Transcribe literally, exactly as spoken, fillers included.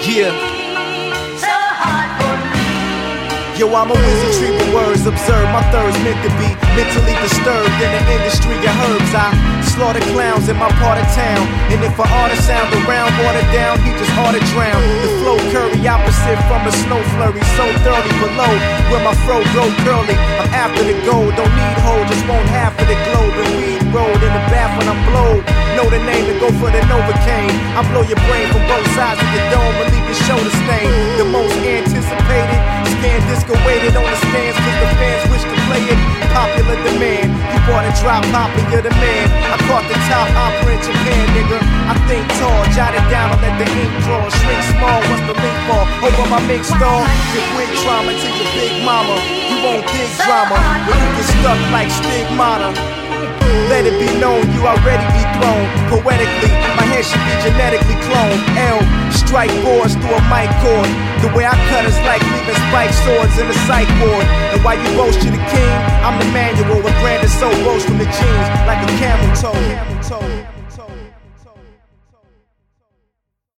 Yeah. Yo, I'm a wizardry with words, observe my thirds meant to be mentally disturbed in the industry of herbs. I slaughter clowns in my part of town, and if an artist sound around, water down, he just ought to drown. The flow curry, opposite from a snow flurry, so thoroughly below, where my fro grow curly. I'm after the gold, don't need hold, just want half of the globe. And weed rolled in the bath when I'm blowed. Know the name and go for the Novocaine. I blow your brain from both sides of your dome and leave your shoulder stain. The most anticipated, scan disco waited on the stands, cause the fans wish to play it. Popular demand, you bought a drop hopper, you're the man. I caught the top opera in Japan, nigga. I think tall, jot it down and let the ink draw. Shrink small, what's the link for? Over my mix stall, give wig trauma to your big mama. You won't dig drama, but you get stuck like stigmata. Let it be known, you already be thrown. Poetically, my head should be genetically cloned. L, strike boards through a mic cord. The way I cut is like leaving spike swords in a psych ward. And while you boast you're the king, I'm the manual. A brand is so rose from the jeans, like a camel toe.